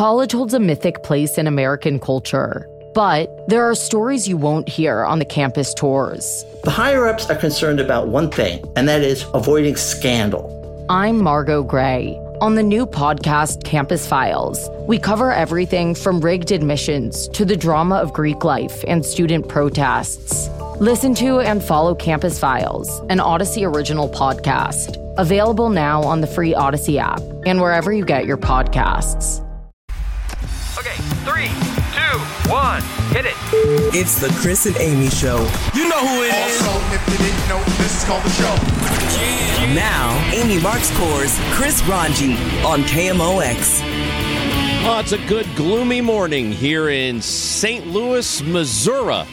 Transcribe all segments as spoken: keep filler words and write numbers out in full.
College holds a mythic place in American culture, but there are stories you won't hear on the campus tours. The higher-ups are concerned about one thing, and that is avoiding scandal. I'm Margot Gray. On the new podcast, Campus Files, we cover everything from rigged admissions to the drama of Greek life and student protests. Listen to and follow Campus Files, an Odyssey original podcast. Available now on the free Odyssey app and wherever you get your podcasts. Okay, three, two, one, hit it. It's the Chris and Amy Show. You know who it is. Also, if you didn't know, this is called the show. Yeah. Now, Amy Marks-Core's Chris Ranji on K M O X. Oh, it's a good gloomy morning here in Saint Louis, Missouri.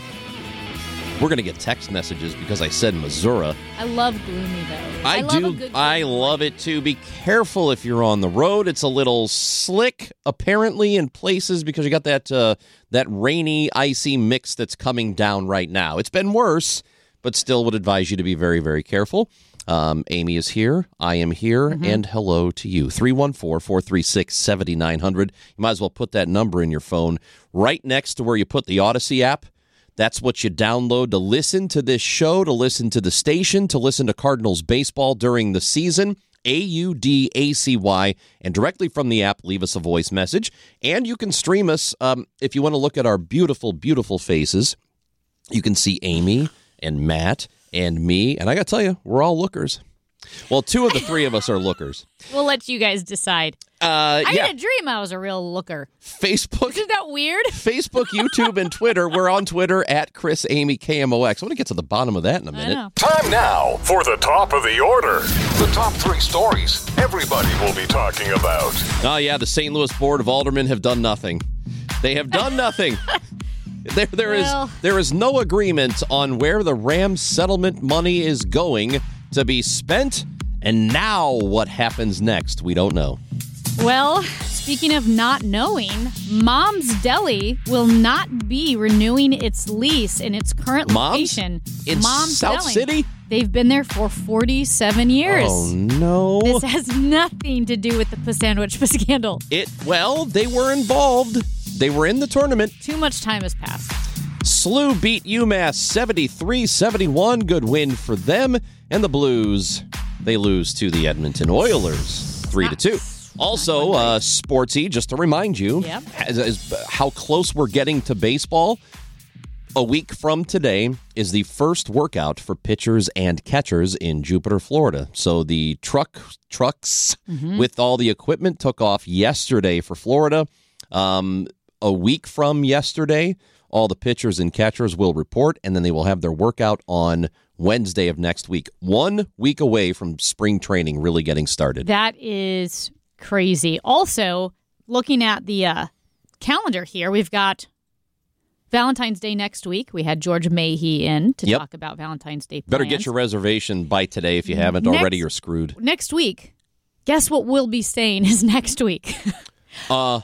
We're going to get text messages because I said Missouri. I love gloomy, though. I, I love do. A good I love it, too. Be careful if you're on the road. It's a little slick, apparently, in places because you got that uh, that rainy, icy mix that's coming down right now. It's been worse, but still would advise you to be very, very careful. Um, Amy is here. I am here. Mm-hmm. And hello to you. three one four, four three six, seven nine zero zero. You might as well put that number in your phone right next to where you put the Odyssey app. That's what you download to listen to this show, to listen to the station, to listen to Cardinals baseball during the season. A U D A C Y. And directly from the app, leave us a voice message. And you can stream us um, if you want to look at our beautiful, beautiful faces. You can see Amy and Matt and me. And I got to tell you, we're all lookers. Well, two of the three of us are lookers. We'll let you guys decide. Uh, I yeah. had a dream I was a real looker. Facebook. Isn't that weird? Facebook, YouTube, and Twitter. We're on Twitter at Chris Amy K M O X. I want to get to the bottom of that in a minute. Time now for the top of the order. The top three stories everybody will be talking about. Oh, yeah. The Saint Louis Board of Aldermen have done nothing. They have done nothing. There, there well. is there is no agreement on where the Rams settlement money is going to be spent. And now what happens next, we don't know. Well, speaking of not knowing, Mom's Deli will not be renewing its lease in its current Mom's? location. In Mom's South Deli. City? They've been there for forty-seven years. Oh, no. This has nothing to do with the sandwich scandal. It Well, they were involved. They were in the tournament. Too much time has passed. S L U beat UMass seventy-three seventy-one. Good win for them. And the Blues, they lose to the Edmonton Oilers, three to two. Also, uh, Sportsy, just to remind you, yep. as, as, how close we're getting to baseball. A week from today is the first workout for pitchers and catchers in Jupiter, Florida. So the truck trucks mm-hmm. with all the equipment took off yesterday for Florida. Um, a week from yesterday, all the pitchers and catchers will report, and then they will have their workout on Wednesday of next week. One week away from spring training really getting started. That is crazy. Also, looking at the uh, calendar here, we've got Valentine's Day next week. We had George Mayhew in to yep. talk about Valentine's Day plans. Better get your reservation by today if you haven't next, already. You're screwed. Next week, guess what we'll be saying is next week. uh,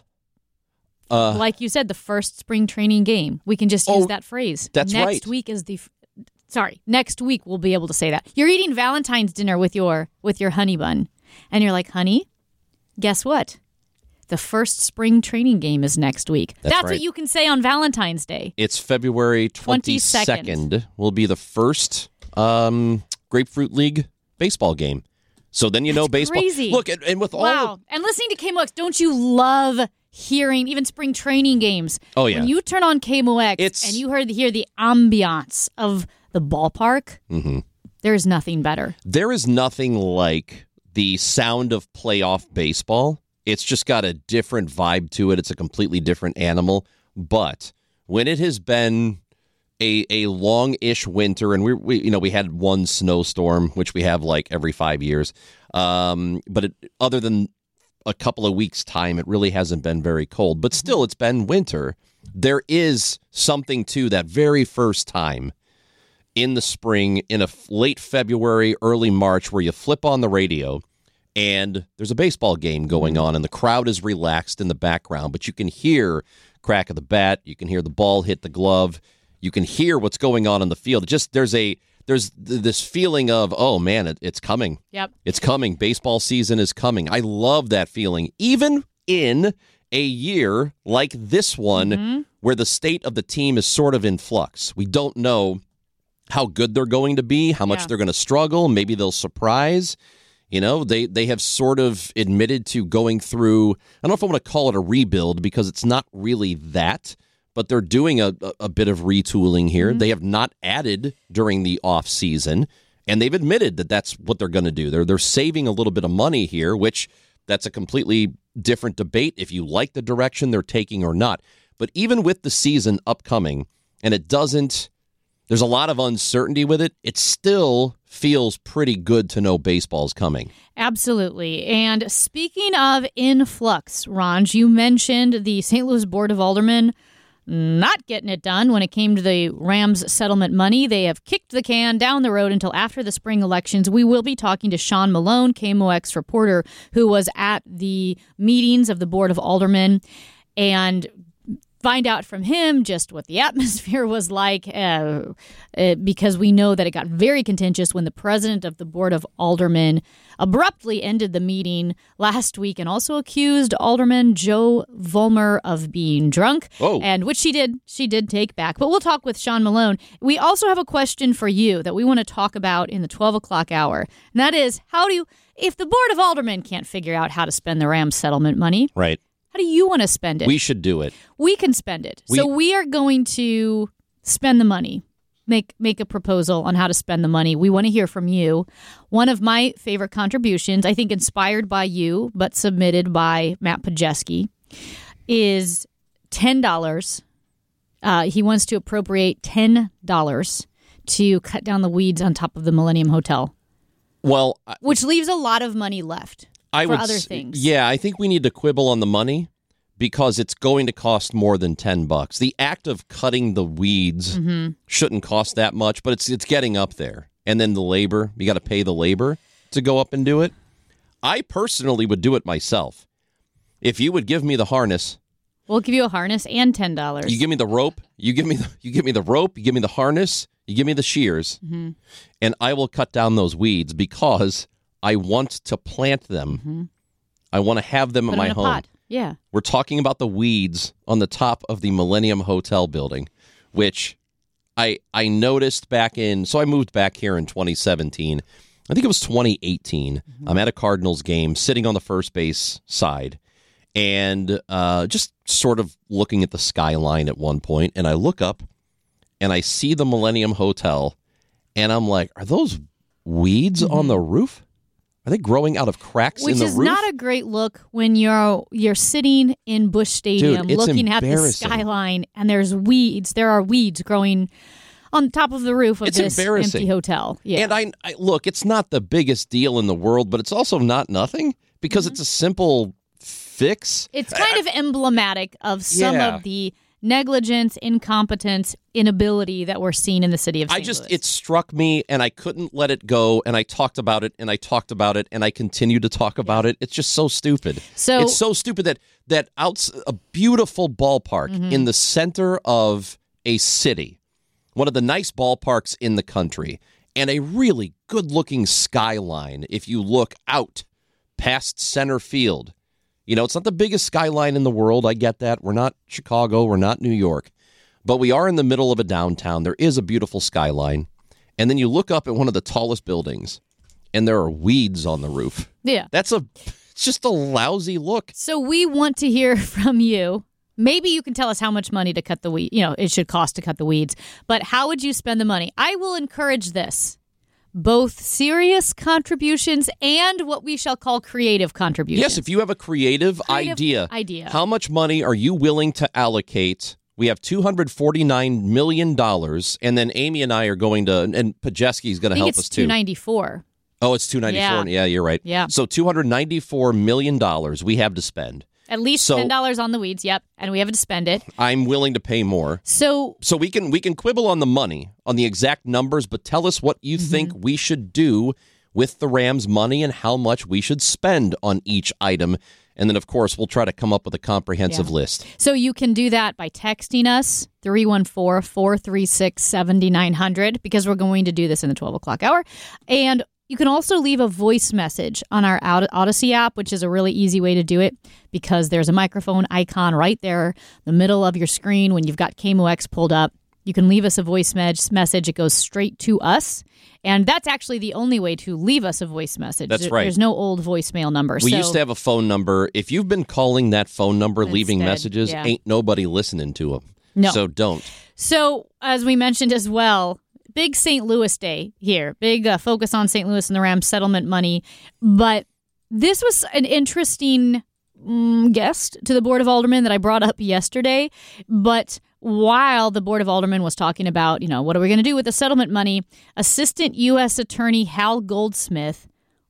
uh, like you said, the first spring training game. We can just use oh, that phrase. That's next right. Next week is the... Sorry, next week we'll be able to say that. You're eating Valentine's dinner with your with your honey bun, and you're like, honey, guess what? The first spring training game is next week. That's, That's right. what you can say on Valentine's Day. It's February twenty-second. twenty-second. Will be the first um, Grapefruit League baseball game. So then you know That's baseball. Crazy. Look, and, and with all wow. of, and listening to K M O X, don't you love hearing even spring training games? Oh, yeah. When you turn on K M O X It's, and you heard hear the ambiance of the ballpark, mm-hmm. there's nothing better. There is nothing like the sound of playoff baseball. It's just got a different vibe to it. It's a completely different animal. But when it has been a a long-ish winter, and we, we you know we had one snowstorm, which we have like every five years. Um, but it, other than a couple of weeks' time, it really hasn't been very cold. But still, it's been winter. There is something to that very first time in the spring, in a late February, early March, where you flip on the radio and there's a baseball game going on and the crowd is relaxed in the background, but you can hear crack of the bat, you can hear the ball hit the glove, you can hear what's going on in the field. It just there's a there's th- this feeling of, oh man, it, it's coming. Yep. It's coming. Baseball season is coming. I love that feeling. Even in a year like this one Mm-hmm. where the state of the team is sort of in flux. We don't know how good they're going to be, how much Yeah. they're going to struggle. Maybe they'll surprise. You know, they, they have sort of admitted to going through, I don't know if I want to call it a rebuild because it's not really that, but they're doing a, a, a bit of retooling here. Mm-hmm. They have not added during the off season, and they've admitted that that's what they're going to do. They're they're saving a little bit of money here, which that's a completely different debate if you like the direction they're taking or not. But even with the season upcoming, and it doesn't, there's a lot of uncertainty with it, it still feels pretty good to know baseball's coming. Absolutely. And speaking of influx, Ron, you mentioned the Saint Louis Board of Aldermen not getting it done when it came to the Rams settlement money. They have kicked the can down the road until after the spring elections. We will be talking to Sean Malone, K M O X reporter, who was at the meetings of the Board of Aldermen, and find out from him just what the atmosphere was like, uh, uh, because we know that it got very contentious when the president of the Board of Aldermen abruptly ended the meeting last week and also accused Alderman Joe Vollmer of being drunk, Oh. and which she did she did take back. But we'll talk with Sean Malone. We also have a question for you that we want to talk about in the twelve o'clock hour, and that is, how do you, if the Board of Aldermen can't figure out how to spend the Rams settlement money, Right. how do you want to spend it? We should do it. We can spend it. We- so we are going to spend the money, make make a proposal on how to spend the money. We want to hear from you. One of my favorite contributions, I think inspired by you, but submitted by Matt Pajeski, is ten dollars. Uh, he wants to appropriate ten dollars to cut down the weeds on top of the Millennium Hotel, Well, I- which leaves a lot of money left I for would other s- things. Yeah, I think we need to quibble on the money because it's going to cost more than ten bucks. The act of cutting the weeds Mm-hmm. shouldn't cost that much, but it's it's getting up there. And then the labor, you got to pay the labor to go up and do it. I personally would do it myself. If you would give me the harness, We'll give you a harness and ten dollars. you give me the rope, you give me the, you give me the rope, you give me the harness, you give me the shears, Mm-hmm. and I will cut down those weeds because I want to plant them. Mm-hmm. I want to have them Put in them my in a home. pot. Yeah. We're talking about the weeds on the top of the Millennium Hotel building, which I I noticed back in, so I moved back here in twenty seventeen. I think it was twenty eighteen. Mm-hmm. I'm at a Cardinals game sitting on the first base side and uh, just sort of looking at the skyline at one point, and I look up and I see the Millennium Hotel, and I'm like, are those weeds on the roof? Are they growing out of cracks Which in the is roof? not a great look when you're you're sitting in Busch Stadium Dude, it's looking at the embarrassing. skyline and there's weeds. There are weeds growing on top of the roof of It's this embarrassing. empty hotel. Yeah. And I, I look, it's not the biggest deal in the world, but it's also not nothing because it's a simple fix. it's kind of emblematic of some Yeah. of the negligence, incompetence, inability that we're seeing in the city of I Saint just, Louis. it struck me and I couldn't let it go. And I talked about it and I talked about it and I continue to talk about it. It's just so stupid. So- it's so stupid that, that outs a beautiful ballpark Mm-hmm. in the center of a city, one of the nice ballparks in the country, and a really good looking skyline if you look out past center field. You know, it's not the biggest skyline in the world. I get that. We're not Chicago. We're not New York. But we are in the middle of a downtown. There is a beautiful skyline. And then you look up at one of the tallest buildings, and there are weeds on the roof. yeah. That's a, it's just a lousy look. So we want to hear from you. Maybe you can tell us how much money to cut the weed. You know, it should cost to cut the weeds. But how would you spend the money? I will encourage this. Both serious contributions and what we shall call creative contributions. Yes, if you have a creative, Creative idea, idea. how much money are you willing to allocate? We have two hundred forty-nine million dollars, and then Amy and I are going to, and Pajeski's going I to think help it's us too. two ninety-four. Oh, it's two ninety-four. Yeah. Yeah, you're right. Yeah. So two hundred ninety-four million dollars we have to spend. At least So- ten dollars on the weeds, yep, and we have to spend it. I'm willing to pay more. So So we can we can quibble on the money, on the exact numbers, but tell us what you think we should do with the Rams' money and how much we should spend on each item. And then, of course, we'll try to come up with a comprehensive Yeah. list. So you can do that by texting us, three one four, four three six, seven nine zero zero, because we're going to do this in the twelve o'clock hour. And you can also leave a voice message on our Odyssey app, which is a really easy way to do it because there's a microphone icon right there in the middle of your screen when you've got K M O X pulled up. You can leave us a voice message. It goes straight to us. And that's actually the only way to leave us a voice message. That's there, right. There's no old voicemail number. We so used to have a phone number. If you've been calling that phone number, Instead, leaving messages, yeah. ain't nobody listening to them. No. So don't. So, as we mentioned as well, big Saint Louis Day here. Big uh, focus on Saint Louis and the Rams settlement money. But this was an interesting mm, guest to the Board of Aldermen that I brought up yesterday. But while the Board of Aldermen was talking about, you know, what are we going to do with the settlement money, Assistant U S Attorney Hal Goldsmith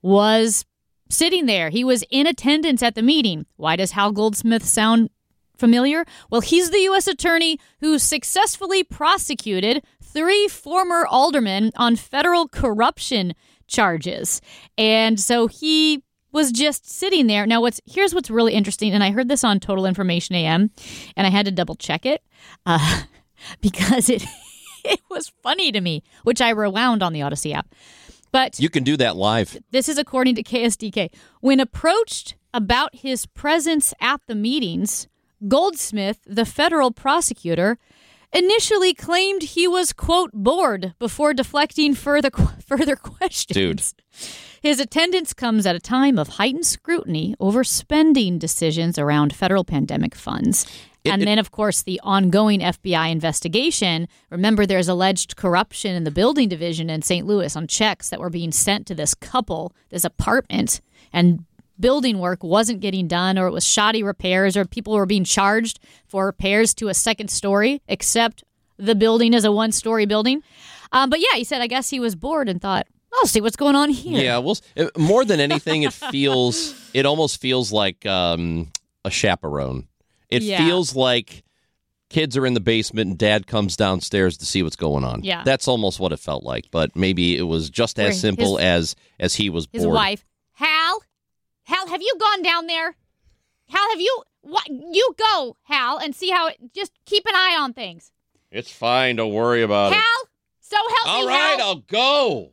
was sitting there. He was in attendance at the meeting. Why does Hal Goldsmith sound familiar? Well, he's the U S attorney who successfully prosecuted three former aldermen on federal corruption charges. And so he was just sitting there. Now, what's here's what's really interesting, and I heard this on Total Information A M, and I had to double check it uh, because it it was funny to me, which I rewound on the Odyssey app. But you can do that live. This is according to K S D K. When approached about his presence at the meetings, Goldsmith, the federal prosecutor, initially claimed he was, quote, bored before deflecting further further questions. Dude. His attendance comes at a time of heightened scrutiny over spending decisions around federal pandemic funds. It, and it, then, of course, the ongoing F B I investigation. Remember, there's alleged corruption in the building division in Saint Louis on checks that were being sent to this couple, this apartment, and building work wasn't getting done, or it was shoddy repairs, or people were being charged for repairs to a second story, except the building is a one-story building. Um, but yeah, he said, I guess he was bored and thought, I'll see what's going on here. Yeah, well, it, more than anything, it feels, it almost feels like um, a chaperone. It Yeah. feels like kids are in the basement and dad comes downstairs to see what's going on. Yeah. That's almost what it felt like, but maybe it was just as Where simple his- as as he was His bored. wife, Hal, Hal, have you gone down there? Hal, have you, what, you go, Hal, and see how it, just keep an eye on things. It's fine, don't worry about Hal, it. so help All me, right, Hal. I'll go.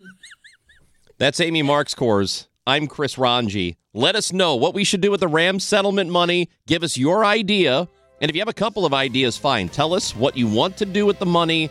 That's Amy Markscores. I'm Chris Ranji. Let us know what we should do with the Rams settlement money. Give us your idea. And if you have a couple of ideas, fine. Tell us what you want to do with the money,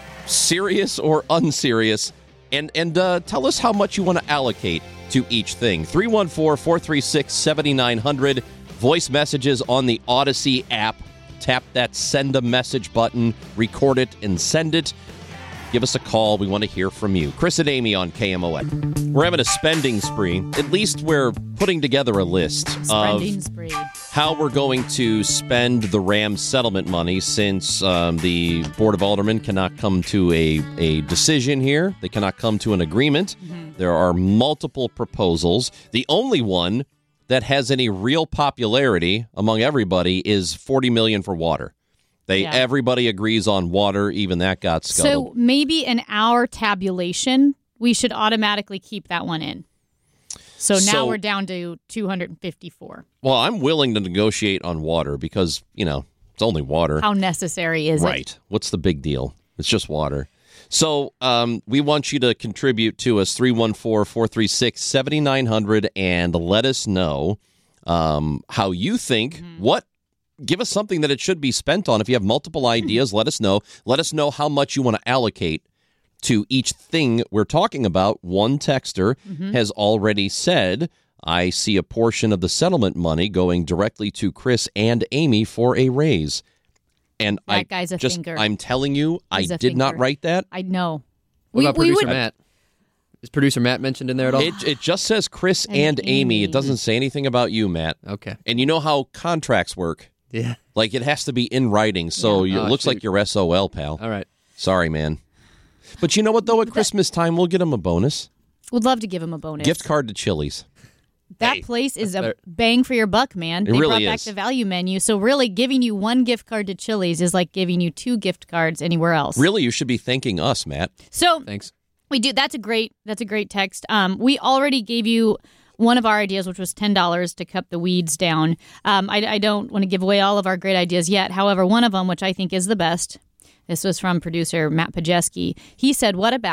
serious or unserious. And, and uh, tell us how much you want to allocate to each thing. three one four, four three six, seven nine zero zero. Voice messages on the Odyssey app. Tap that send a message button, record it, and send it. Give us a call. We want to hear from you. Chris and Amy on K M O X. We're having a spending spree. At least we're putting together a list Spending of spree. how we're going to spend the Rams settlement money, since um, the Board of Aldermen cannot come to a, a decision here. They cannot come to an agreement. Mm-hmm. There are multiple proposals. The only one that has any real popularity among everybody is forty million dollars for water. They Yeah. Everybody agrees on water. Even that got scuttled. So maybe in our tabulation, we should automatically keep that one in. So now So- we're down to two hundred fifty-four. Well, I'm willing to negotiate on water because, you know, it's only water. How necessary is it? Right. What's the big deal? It's just water. So um, we want you to contribute to us, three one four, four three six, seven nine zero zero, and let us know um, how you think, Mm-hmm. what, give us something that it should be spent on. If you have multiple ideas, let us know. Let us know how much you want to allocate to each thing we're talking about. One texter Mm-hmm. has already said, I see a portion of the settlement money going directly to Chris and Amy for a raise. And That I guy's a just, thinker. I'm telling you, He's I a did not thinker. write that. I know. What We- about we producer would- Matt? Is producer Matt mentioned in there at all? It, it just says Chris and, And Amy. Amy. It doesn't say anything about you, Matt. Okay. And you know how contracts work. Yeah. Like, it has to be in writing, so you, Oh, it looks shoot. like you're S O L, pal. All right. Sorry, man. But you know what, though? At Christmas time, we'll get them a bonus. Would love to give him a bonus. Gift card to Chili's. That Hey, place is a better. bang for your buck, man. It They really brought back is. the value menu. So really giving you one gift card to Chili's is like giving you two gift cards anywhere else. Really, you should be thanking us, Matt. So Thanks. we do. That's a great. That's a great text. Um, we already gave you one of our ideas, which was ten dollars to cut the weeds down. Um, I, I don't want to give away all of our great ideas yet. However, one of them, which I think is the best, this was from producer Matt Pajeski. He said, "What about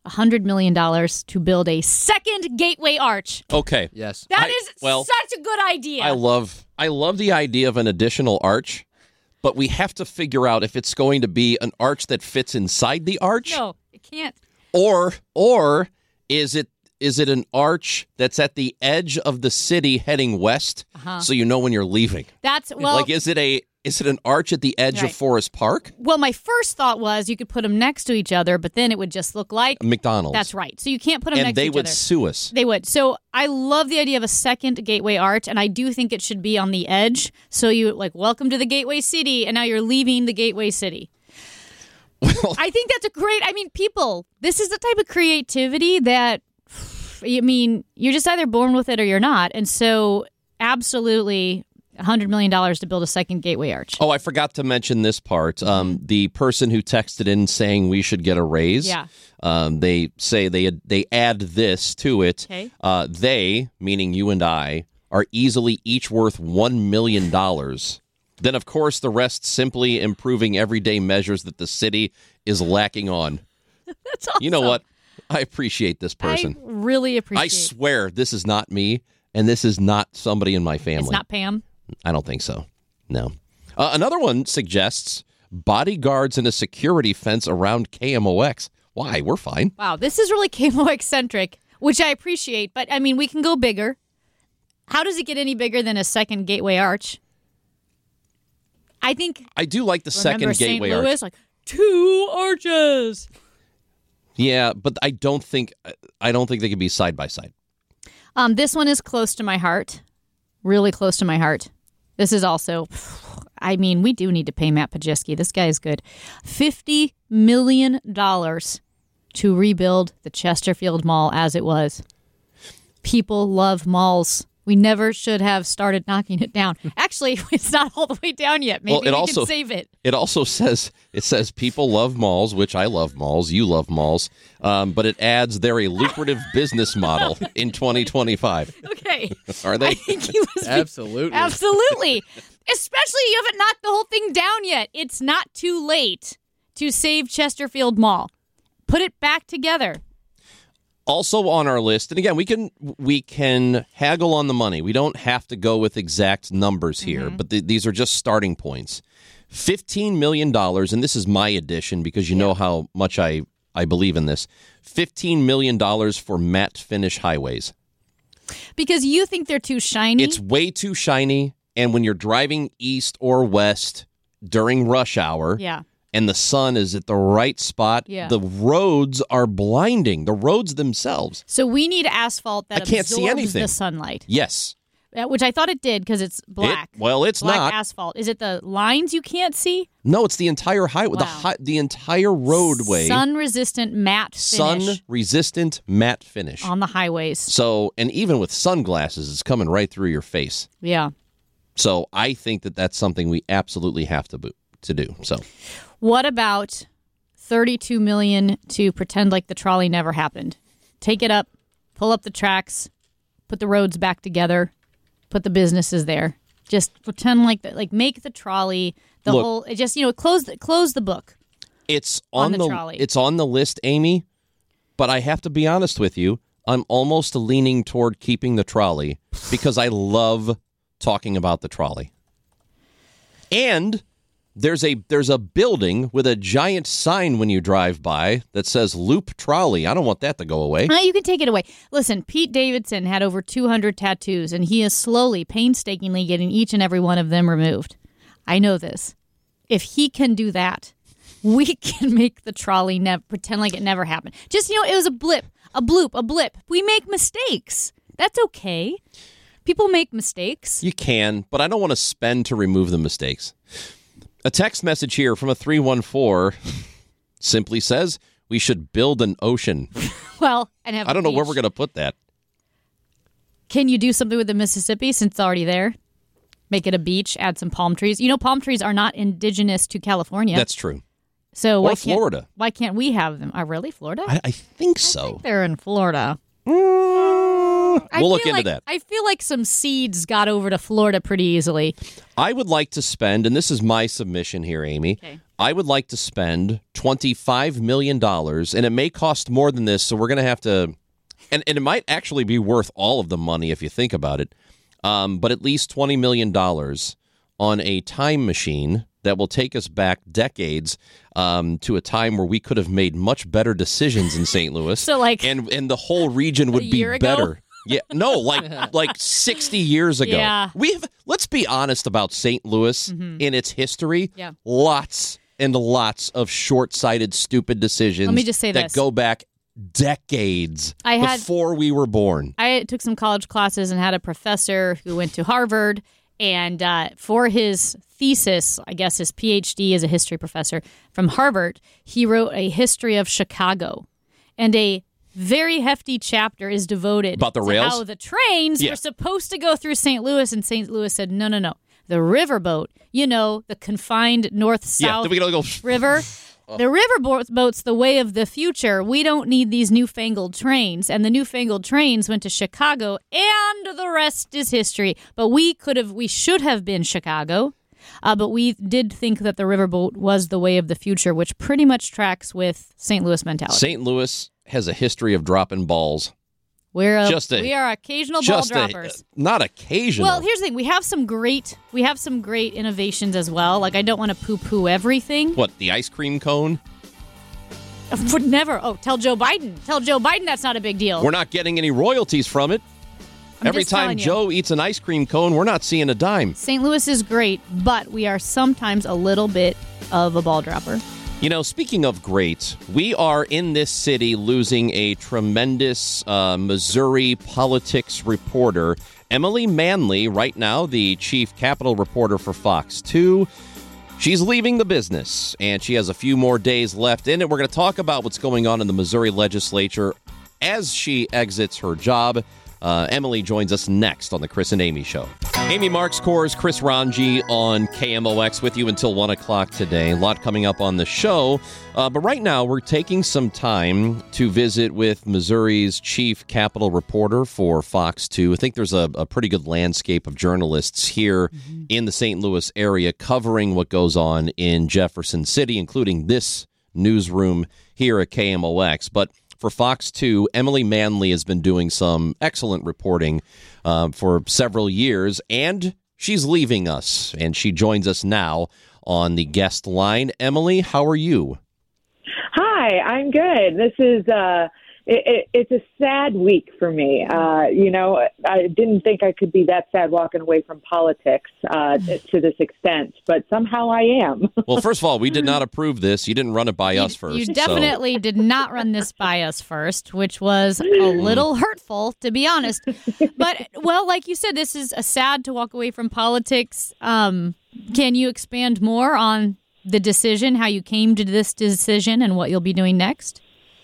one hundred million dollars to build a second Gateway Arch. Okay. Yes. That I- is well, such a good idea. I love I love the idea of an additional arch, but we have to figure out if it's going to be an arch that fits inside the arch, No, it can't. or or is it is it an arch that's at the edge of the city heading west, Uh-huh. so you know when you're leaving? That's, well, like, is it a is it an arch at the edge Right. of Forest Park? well, my first thought was you could put them next to each other, but then it would just look like McDonald's. That's right. So you can't put them And next they to each would other. sue us. They would. So I love the idea of a second Gateway Arch, and I do think it should be on the edge. So you like, welcome to the Gateway City, and now you're leaving the Gateway City. I think that's a great. I mean, people. This is the type of creativity that, I mean, you're just either born with it or you're not, and so absolutely. one hundred million dollars to build a second Gateway Arch. Oh, I forgot to mention this part. Um, the person who texted in saying we should get a raise, Yeah. um, they say they they add this to it. Okay. Uh, they, meaning you and I, are easily each worth one million dollars. Then, of course, the rest simply improving everyday measures that the city is lacking on. That's awesome. You know what? I appreciate this person. I really appreciate I swear this is not me, and this is not somebody in my family. It's not Pam. I don't think so. No. Uh, another one suggests bodyguards and a security fence around K M O X. Why? We're fine. Wow, this is really K M O X-centric, which I appreciate, but, I mean, we can go bigger. How does it get any bigger than a second Gateway Arch? I think, I do like the remember second Saint Gateway Louis, Arch. like, two arches. Yeah, but I don't think I don't think they could be side by side. Um, this one is close to my heart, really close to my heart. This is also, I mean, we do need to pay Matt Pajewski. This guy is good. fifty million dollars to rebuild the Chesterfield Mall as it was. People love malls. We never should have started knocking it down. Actually, it's not all the way down yet. Maybe Well, it we also- can save it. It also says it says people love malls, which I love malls. You love malls, um, but it adds they're a lucrative business model in twenty twenty-five. Okay. Are they? I think he was Absolutely. Absolutely. Especially you haven't knocked the whole thing down yet. It's not too late to save Chesterfield Mall. Put it back together. Also on our list, and again, we can we can haggle on the money. We don't have to go with exact numbers here, but th- these are just starting points. Fifteen million dollars, and this is my addition because you know how much I I believe in this. Fifteen million dollars for matte finish highways. Because you think they're too shiny. It's way too shiny, and when you're driving east or west during rush hour, yeah. and the sun is at the right spot, Yeah. the roads are blinding. The roads themselves. So we need asphalt that I can't see absorbs anything. the sunlight. Yes. Uh, Which I thought it did because it's black. It- well, it's black not. asphalt. Is it the lines you can't see? No, it's the entire highway. The Wow. hi- the entire roadway. Sun-resistant matte finish Sun resistant matte finish. on the highways. So, and even with sunglasses, it's coming right through your face. Yeah. So, I think that that's something we absolutely have to bo- to do. So, What about thirty-two million dollars to pretend like the trolley never happened? Take it up, pull up the tracks, put the roads back together, put the businesses there. Just pretend like that. Like make the trolley the Look. whole. It just you know close the, close the book. it's On on, the trolley. it's on the list, Amy. But I have to be honest with you. I'm almost leaning toward keeping the trolley because I love talking about the trolley. And there's a there's a building with a giant sign when you drive by that says Loop Trolley. I don't want that to go away. Uh, you can take it away. Listen, Pete Davidson had over two hundred tattoos, and he is slowly, painstakingly getting each and every one of them removed. I know this. If he can do that, we can make the trolley never pretend like it never happened. Just, you know, it was a blip, a bloop, a blip. We make mistakes. That's okay. People make mistakes. You can, but I don't want to spend to remove the mistakes. A text message here from a three one four simply says we should build an ocean. Well, and have I don't a know where beach. we're going to put that. Can you do something with the Mississippi since it's already there? Make it a beach, add some palm trees. You know, palm trees are not indigenous to California. That's true. so or why can't- Florida. Why can't we have them? Are really Florida? I, I think so. They're in Florida. Mm, I we'll look feel into like, that. I feel like some seeds got over to Florida pretty easily. I would like to spend, and this is my submission here, Amy. Okay. I would like to spend twenty-five million dollars, and it may cost more than this, so we're going to have to, and, and it might actually be worth all of the money if you think about it, um, but at least twenty million dollars on a time machine that will take us back decades um, to a time where we could have made much better decisions in Saint Louis. So, like, and and the whole region would a be year ago? better. Yeah, no, like like sixty years ago. Yeah. We've let's be honest about Saint Louis Mhm. in its history. Yeah. Lots and lots of short-sighted, stupid decisions. Let me just say that this. go back decades I had- before we were born. I took some college classes and had a professor who went to Harvard, and uh, for his thesis, I guess his P H D as a history professor from Harvard, he wrote a history of Chicago, and a very hefty chapter is devoted About the to rails? how the trains Yeah. were supposed to go through Saint Louis, and Saint Louis said, no, no, no. The riverboat, you know, the confined north-south Yeah, then we gotta go- river. The riverboat's the way of the future. We don't need these newfangled trains. And the newfangled trains went to Chicago, and the rest is history. But we could have, we should have been Chicago. Uh, but we did think that the riverboat was the way of the future, which pretty much tracks with Saint Louis mentality. Saint Louis has a history of dropping balls. We're a, just a- we are occasional ball Just a, droppers. not occasional. Well, here's the thing: we have some great, we have some great innovations as well. Like, I don't want to poo-poo everything. What, the ice cream cone? Would never. Oh, tell Joe Biden. Tell Joe Biden that's not a big deal. We're not getting any royalties from it. I'm Every just time telling you. Joe eats an ice cream cone, we're not seeing a dime. Saint Louis is great, but we are sometimes a little bit of a ball dropper. You know, speaking of great, we are in this city losing a tremendous uh, Missouri politics reporter. Emily Manley, right now the chief Capitol reporter for Fox two. She's leaving the business, and she has a few more days left in it. We're going to talk about what's going on in the Missouri legislature as she exits her job. Uh, Emily joins us next on the Chris and Amy Show. Amy Marks Kors, Chris Ranji on K M O X with you until one o'clock today. A lot coming up on the show. Uh, but right now, we're taking some time to visit with Missouri's chief Capitol reporter for Fox two. I think there's a, a pretty good landscape of journalists here mm-hmm. in the Saint Louis area covering what goes on in Jefferson City, including this newsroom here at K M O X. But for Fox two, Emily Manley has been doing some excellent reporting uh, for several years, and she's leaving us, and she joins us now on the guest line. Emily, how are you? Hi, I'm good. This is uh, it, it, it's a sad week for me. Uh, you know, I didn't think I could be that sad walking away from politics uh, to this extent, but somehow I am. Well, first of all, we did not approve this. You didn't run it by You, us first. you so- definitely did not run this by us first, which was a little hurtful, to be honest. But, well, like you said, this is a sad to walk away from politics. Um, can you expand more on the decision, how you came to this decision, and what you'll be doing next?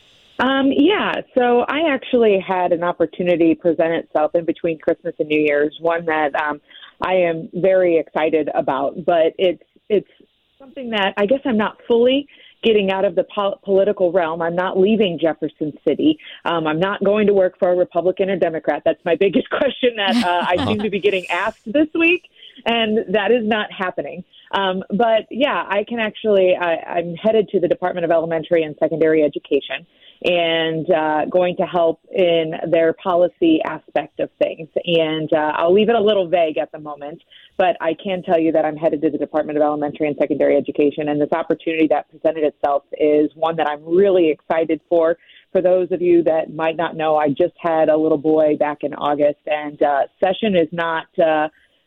Um, yeah, so I actually had an opportunity present itself in between Christmas and New Year's, one that um, I am very excited about, but it's it's something that I guess I'm not fully getting out of the pol- political realm. I'm not leaving Jefferson City. Um, I'm not going to work for a Republican or Democrat. That's my biggest question that uh, I seem to be getting asked this week, and that is not happening. Um, but, yeah, I can actually I, I'm headed to the Department of Elementary and Secondary Education and uh, going to help in their policy aspect of things. And uh, I'll leave it a little vague at the moment, but I can tell you that I'm headed to the Department of Elementary and Secondary Education, and this opportunity that presented itself is one that I'm really excited for. For those of you that might not know, I just had a little boy back in August, and uh, session is not uh,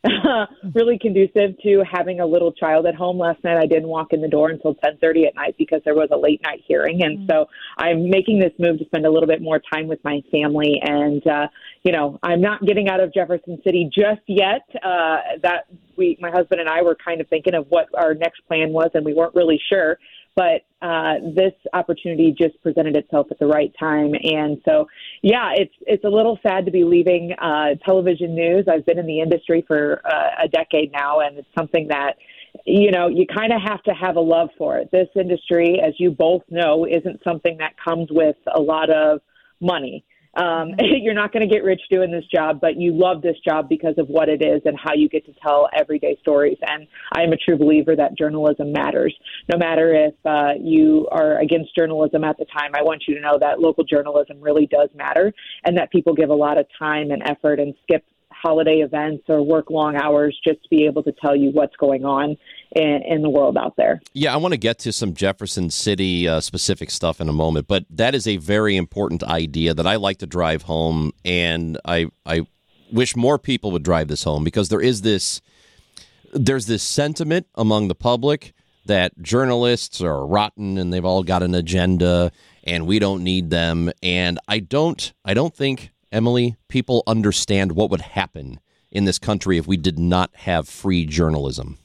really conducive to having a little child at home. Last night I didn't walk in the door until ten thirty at night because there was a late night hearing. And mm-hmm. so I'm making this move to spend a little bit more time with my family. And, uh, you know, I'm not getting out of Jefferson City just yet. Uh, that we, my husband and I were kind of thinking of what our next plan was, and we weren't really sure. But uh, this opportunity just presented itself at the right time. And so, yeah, it's it's a little sad to be leaving uh, television news. I've been in the industry for uh, a decade now, and it's something that, you know, you kind of have to have a love for it. This industry, as you both know, isn't something that comes with a lot of money. Um, you're not going to get rich doing this job, but you love this job because of what it is and how you get to tell everyday stories. And I am a true believer that journalism matters. No matter if uh, you are against journalism at the time, I want you to know that local journalism really does matter, and that people give a lot of time and effort and skip holiday events or work long hours just to be able to tell you what's going on in, in the world out there. Yeah, I want to get to some Jefferson City uh, specific stuff in a moment, but that is a very important idea that I like to drive home, and I I wish more people would drive this home, because there is this there's this sentiment among the public that journalists are rotten and they've all got an agenda and we don't need them. And I don't I don't think, Emily, people understand what would happen in this country if we did not have free journalism.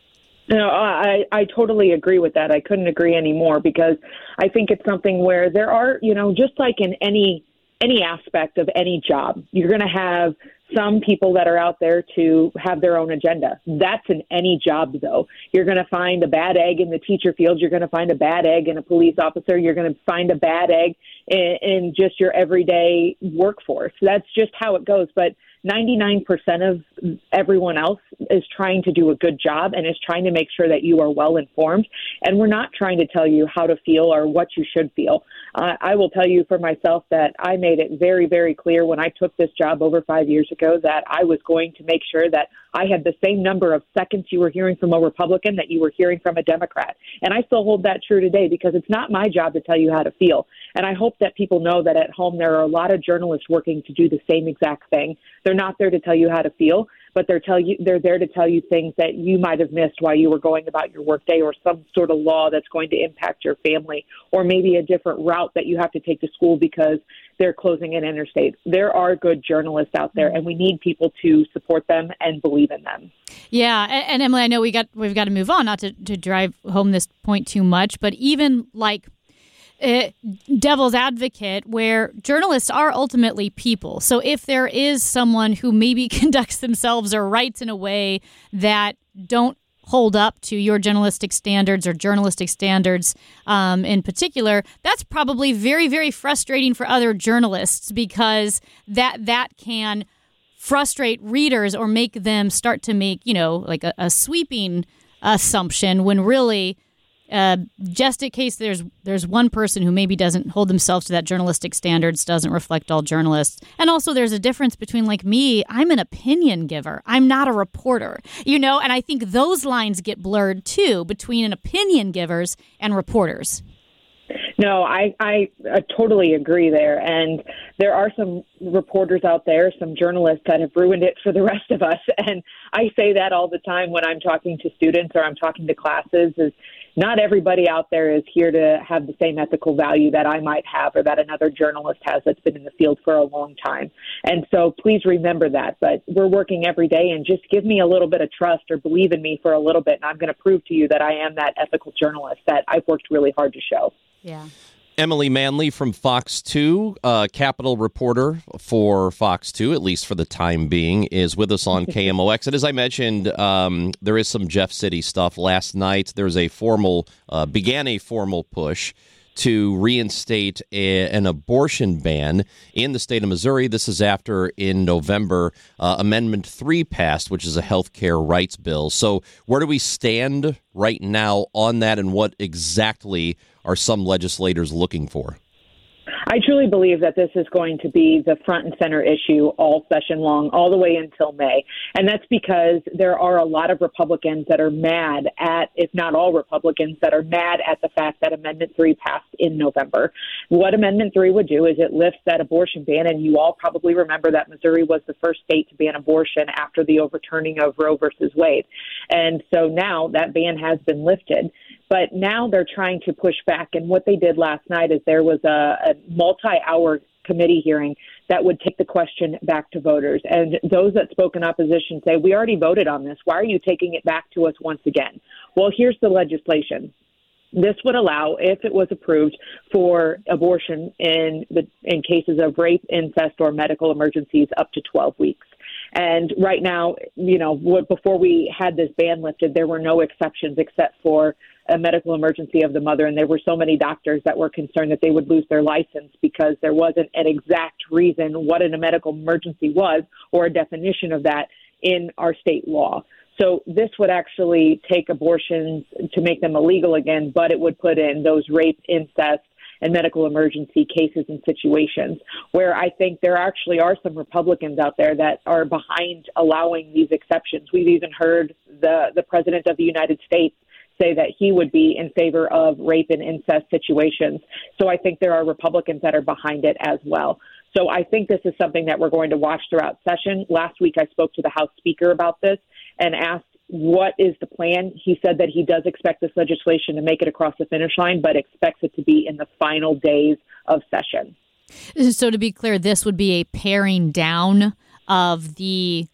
No, I, I totally agree with that. I couldn't agree anymore, because I think it's something where there are, you know, just like in any any aspect of any job, you're going to have some people that are out there to have their own agenda. That's in any job, though. You're going to find a bad egg in the teacher field. You're going to find a bad egg in a police officer. You're going to find a bad egg in, in just your everyday workforce. That's just how it goes. But ninety-nine percent of everyone else is trying to do a good job and is trying to make sure that you are well informed. And we're not trying to tell you how to feel or what you should feel. Uh, I will tell you for myself that I made it very, very clear when I took this job over five years ago that I was going to make sure that I had the same number of seconds you were hearing from a Republican that you were hearing from a Democrat. And I still hold that true today, because it's not my job to tell you how to feel. And I hope that people know that at home there are a lot of journalists working to do the same exact thing. They're not there to tell you how to feel, but they're tell you they're there to tell you things that you might have missed while you were going about your workday, or some sort of law that's going to impact your family, or maybe a different route that you have to take to school because they're closing an interstate. There are good journalists out there, and we need people to support them and believe in them. Yeah, and, and Emily, I know we got we've got to move on, not to, to drive home this point too much, but even like Uh, devil's advocate, where journalists are ultimately people. So if there is someone who maybe conducts themselves or writes in a way that don't hold up to your journalistic standards or journalistic standards um, in particular, that's probably very, very frustrating for other journalists, because that that can frustrate readers or make them start to make, you know, like a, a sweeping assumption, when really Uh, just in case there's there's one person who maybe doesn't hold themselves to that journalistic standards, doesn't reflect all journalists. And also there's a difference between, like me, I'm an opinion giver. I'm not a reporter, you know, and I think those lines get blurred too between an opinion givers and reporters. No, I, I, I totally agree there. And there are some reporters out there, some journalists that have ruined it for the rest of us. And I say that all the time when I'm talking to students or I'm talking to classes, is not everybody out there is here to have the same ethical value that I might have or that another journalist has that's been in the field for a long time. And so please remember that. But we're working every day, and just give me a little bit of trust or believe in me for a little bit, and I'm going to prove to you that I am that ethical journalist that I've worked really hard to show. Yeah. Emily Manley from Fox two, uh, Capitol reporter for Fox two, at least for the time being, is with us on K M O X. And as I mentioned, um, there is some Jeff City stuff. Last night, there's a formal, uh, began a formal push to reinstate a, an abortion ban in the state of Missouri. This is after, in November, uh, Amendment three passed, which is a health care rights bill. So where do we stand right now on that, and what exactly are some legislators looking for? I truly believe that this is going to be the front and center issue all session long, all the way until May. And that's because there are a lot of Republicans that are mad at, if not all Republicans, that are mad at the fact that Amendment three passed in November. What Amendment three would do is it lifts that abortion ban, and you all probably remember that Missouri was the first state to ban abortion after the overturning of Roe versus Wade. And so now that ban has been lifted. But now they're trying to push back. And what they did last night is there was a, a multi-hour committee hearing that would take the question back to voters. And those that spoke in opposition say, we already voted on this. Why are you taking it back to us once again? Well, here's the legislation. This would allow, if it was approved, for abortion in the in cases of rape, incest, or medical emergencies up to twelve weeks. And right now, you know, what, before we had this ban lifted, there were no exceptions except for a medical emergency of the mother. And there were so many doctors that were concerned that they would lose their license because there wasn't an exact reason what a medical emergency was or a definition of that in our state law. So this would actually take abortions to make them illegal again, but it would put in those rape, incest, and medical emergency cases and situations where I think there actually are some Republicans out there that are behind allowing these exceptions. We've even heard the, the President of the United States say that he would be in favor of rape and incest situations. So I think there are Republicans that are behind it as well. So I think this is something that we're going to watch throughout session. Last week I spoke to the House Speaker about this and asked what is the plan. He said that he does expect this legislation to make it across the finish line, but expects it to be in the final days of session. So to be clear, this would be a paring down of the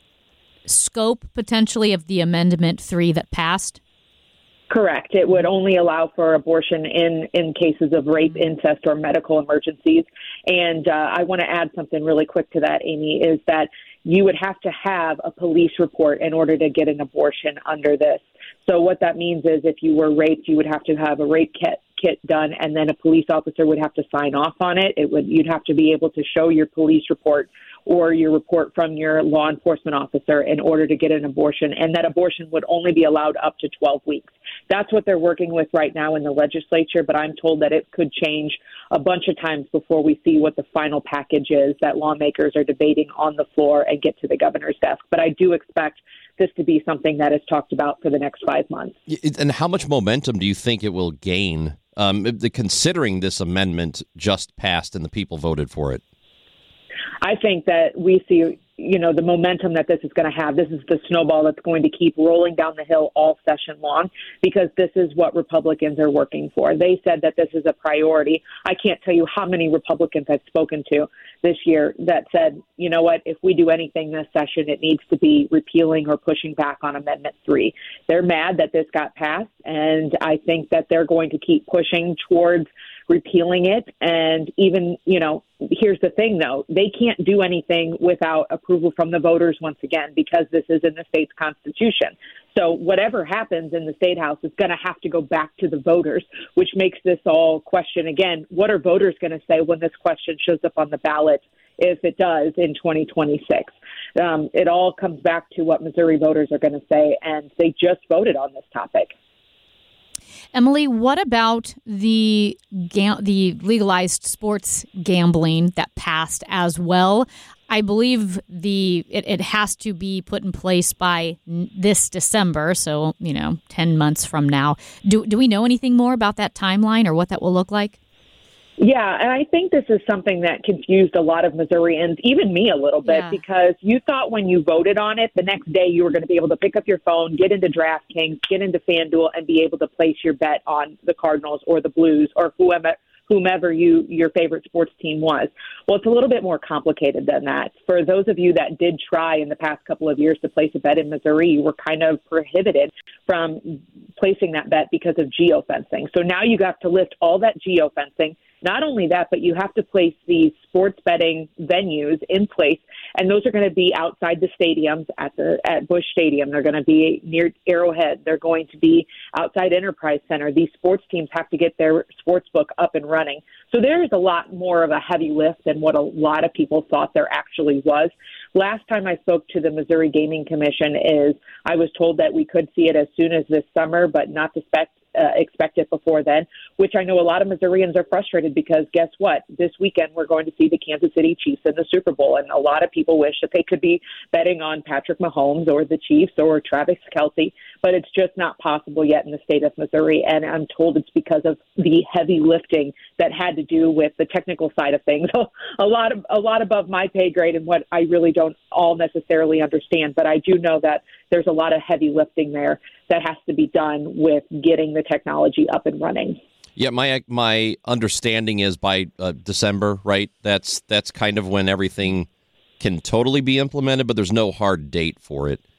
scope potentially of the Amendment three that passed? Correct. It would only allow for abortion in, in cases of rape, incest, or medical emergencies. And uh, I want to add something really quick to that, Amy, is that you would have to have a police report in order to get an abortion under this. So what that means is if you were raped, you would have to have a rape kit, kit done, and then a police officer would have to sign off on it. It would you'd have to be able to show your police report or your report from your law enforcement officer in order to get an abortion, and that abortion would only be allowed up to twelve weeks. That's what they're working with right now in the legislature, but I'm told that it could change a bunch of times before we see what the final package is that lawmakers are debating on the floor and get to the governor's desk. But I do expect this to be something that is talked about for the next five months. And how much momentum do you think it will gain, um, considering this amendment just passed and the people voted for it? I think that we see, you know, the momentum that this is going to have. This is the snowball that's going to keep rolling down the hill all session long because this is what Republicans are working for. They said that this is a priority. I can't tell you how many Republicans I've spoken to this year that said, you know what, if we do anything this session, it needs to be repealing or pushing back on Amendment three. They're mad that this got passed, and I think that they're going to keep pushing towards repealing it. And even, you know, here's the thing, though, they can't do anything without approval from the voters once again, because this is in the state's constitution. So whatever happens in the state house is going to have to go back to the voters, which makes this all question again, what are voters going to say when this question shows up on the ballot, if it does, in twenty twenty-six? Um, it all comes back to what Missouri voters are going to say, and they just voted on this topic. Emily, what about the ga- the legalized sports gambling that passed as well? I believe the it, it has to be put in place by n- this December, so, you know, ten months from now. Do do we know anything more about that timeline or what that will look like? Yeah, and I think this is something that confused a lot of Missourians, even me a little bit, yeah. because you thought when you voted on it, the next day you were going to be able to pick up your phone, get into DraftKings, get into FanDuel, and be able to place your bet on the Cardinals or the Blues or whoever, whomever you your favorite sports team was. Well, it's a little bit more complicated than that. For those of you that did try in the past couple of years to place a bet in Missouri, you were kind of prohibited from placing that bet because of geofencing. So now you have to lift all that geofencing. Not only that, but you have to place these sports betting venues in place, and those are going to be outside the stadiums at the at Busch Stadium. They're going to be near Arrowhead. They're going to be outside Enterprise Center. These sports teams have to get their sports book up and running. So there's a lot more of a heavy lift than what a lot of people thought there actually was. Last time I spoke to the Missouri Gaming Commission is I was told that we could see it as soon as this summer, but not to expect Uh, expect it before then, which I know a lot of Missourians are frustrated because guess what? This weekend we're going to see the Kansas City Chiefs in the Super Bowl, and a lot of people wish that they could be betting on Patrick Mahomes or the Chiefs or Travis Kelce, but it's just not possible yet in the state of Missouri, and I'm told it's because of the heavy lifting that had to do with the technical side of things. a lot of a lot above my pay grade and what I really don't all necessarily understand, but I do know that there's a lot of heavy lifting there that has to be done with getting the technology up and running. Yeah, my my understanding is by uh, December, right? That's that's kind of when everything can totally be implemented, but there's no hard date for it.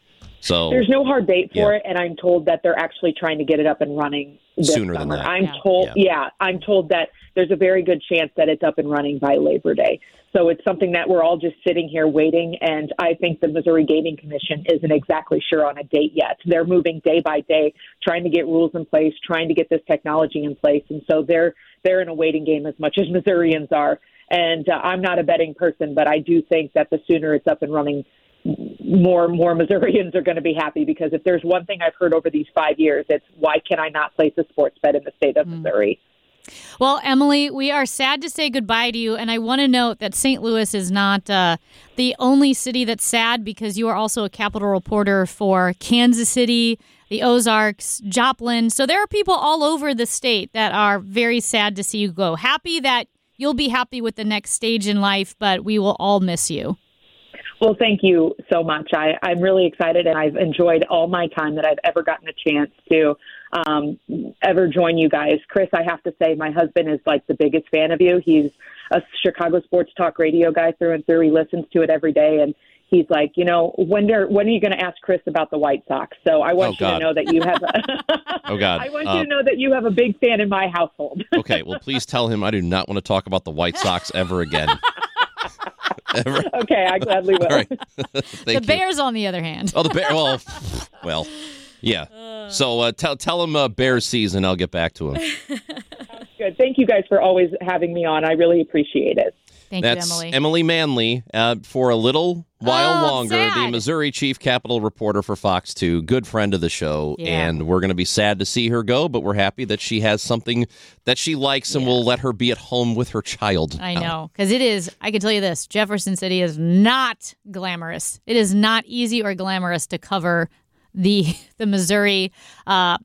So there's no hard date for yeah. it, and I'm told that they're actually trying to get it up and running this Sooner summer. than that. I'm Yeah. told, Yeah. yeah, I'm told that there's a very good chance that it's up and running by Labor Day. So it's something that we're all just sitting here waiting, and I think the Missouri Gaming Commission isn't exactly sure on a date yet. They're moving day by day, trying to get rules in place, trying to get this technology in place, and so they're they're in a waiting game as much as Missourians are. And uh, I'm not a betting person, but I do think that the sooner it's up and running, more more Missourians are going to be happy, because if there's one thing I've heard over these five years, it's why can I not place a sports bet in the state of mm. Missouri? Well, Emily, we are sad to say goodbye to you, and I want to note that Saint Louis is not uh, the only city that's sad, because you are also a Capitol reporter for Kansas City, the Ozarks, Joplin. So there are people all over the state that are very sad to see you go. Happy that you'll be happy with the next stage in life, but we will all miss you. Well, thank you so much. I, I'm really excited, and I've enjoyed all my time that I've ever gotten a chance to um, ever join you guys. Chris, I have to say, my husband is like the biggest fan of you. He's a Chicago sports talk radio guy through and through. He listens to it every day, and he's like, you know, when are, when are you going to ask Chris about the White Sox? So I want oh, you God. to know that you have a oh, God. I want um, you to know that you have a big fan in my household. Okay, well, please tell him I do not want to talk about the White Sox ever again. Ever. Okay, I gladly will. All right. The Thank you. Bears, on the other hand. Oh, the Bears. Well, well, yeah. So uh, tell tell him uh, Bears season. I'll get back to him. Good. Thank you guys for always having me on. I really appreciate it. Thank That's you, Emily. Emily Manley, uh, for a little while Oh, longer, sad. the Missouri Chief Capital reporter for Fox two, good friend of the show, Yeah. and we're going to be sad to see her go, but we're happy that she has something that she likes, and Yeah. we'll let her be at home with her child. I now. know, because it is, I can tell you this, Jefferson City is not glamorous. It is not easy or glamorous to cover the the Missouri uh,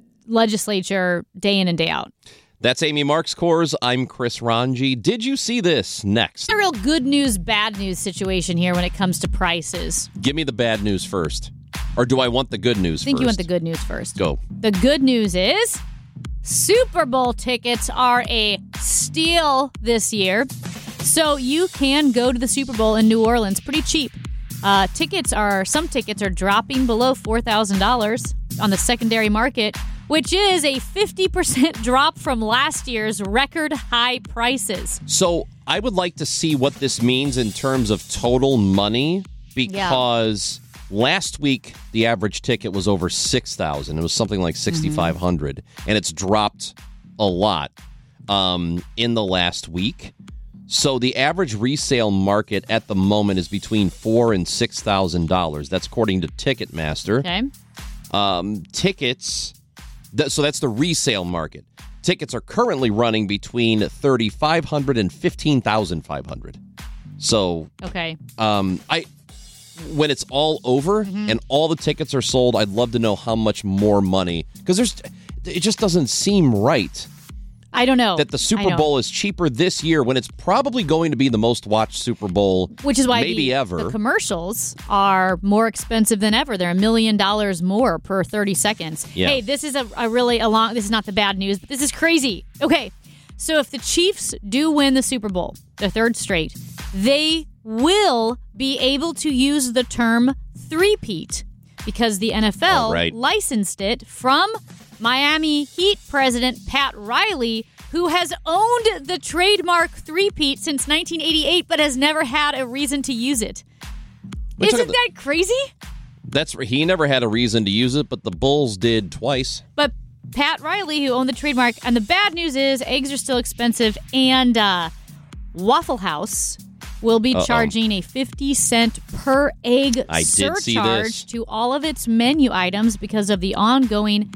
legislature day in and day out. That's Amy Marks Kors. I'm Chris Ranji. Did you see this? Next. A real good news, bad news situation here when it comes to prices. Give me the bad news first. Or do I want the good news I think first? you want the good news first. Go. The good news is Super Bowl tickets are a steal this year. So you can go to the Super Bowl in New Orleans pretty cheap. Uh, tickets are, some tickets are dropping below four thousand dollars on the secondary market, which is a fifty percent drop from last year's record high prices. So I would like to see what this means in terms of total money, because yeah. last week the average ticket was over six thousand dollars. It was something like six thousand five hundred dollars, mm-hmm. and it's dropped a lot um, in the last week. So the average resale market at the moment is between four and six thousand dollars. That's according to Ticketmaster. Okay. Um, tickets. Th- so that's the resale market. Tickets are currently running between thirty-five hundred dollars and fifteen thousand five hundred dollars. So, okay. Um, I when it's all over mm-hmm. and all the tickets are sold, I'd love to know how much more money, because there's it just doesn't seem right. I don't know. That the Super Bowl is cheaper this year when it's probably going to be the most watched Super Bowl, which is why maybe the, ever. The commercials are more expensive than ever. They're a million dollars more per thirty seconds. Yeah. Hey, this is a, a really a long. This is not the bad news, but this is crazy. Okay, so if the Chiefs do win the Super Bowl, the third straight, they will be able to use the term three-peat, because the N F L right. licensed it from Miami Heat president Pat Riley, who has owned the trademark three-peat since nineteen eighty-eight, but has never had a reason to use it. Which Isn't that crazy? That's he never had a reason to use it, but the Bulls did twice. But Pat Riley, who owned the trademark, and the bad news is eggs are still expensive, and uh, Waffle House will be Uh-oh. charging a fifty cent per egg I did surcharge see this. to all of its menu items because of the ongoing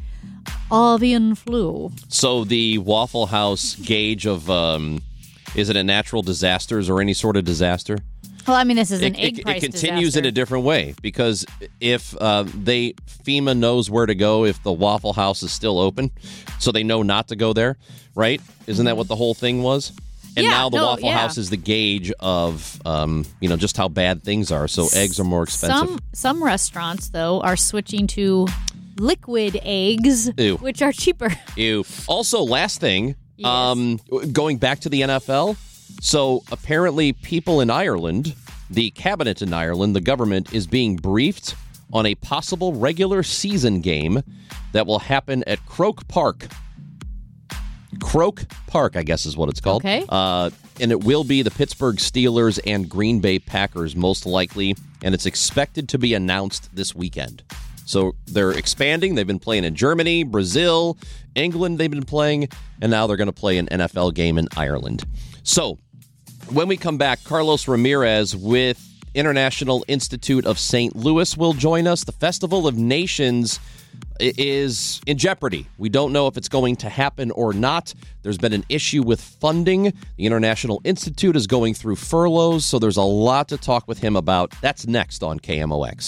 avian flu. So the Waffle House gauge of, um, is it a natural disasters or any sort of disaster? Well, I mean, this is an it, egg it, price It continues disaster. in a different way, because if uh, they FEMA knows where to go if the Waffle House is still open, so they know not to go there, right? Isn't that what the whole thing was? And Yeah, now the no, Waffle yeah. House is the gauge of, um, you know, just how bad things are. So eggs are more expensive. Some some restaurants, though, are switching to liquid eggs, Ew. which are cheaper. Ew. Also, last thing, Yes. um, going back to the N F L. So apparently people in Ireland, the cabinet in Ireland, the government is being briefed on a possible regular season game that will happen at Croke Park. Croke Park, I guess is what it's called. Okay. Uh, and it will be the Pittsburgh Steelers and Green Bay Packers, most likely. And it's expected to be announced this weekend. So they're expanding. They've been playing in Germany, Brazil, England they've been playing, and now they're going to play an N F L game in Ireland. So when we come back, Carlos Ramirez with International Institute of Saint Louis will join us. The Festival of Nations is in jeopardy. We don't know if it's going to happen or not. There's been an issue with funding. The International Institute is going through furloughs, so there's a lot to talk with him about. That's next on K M O X.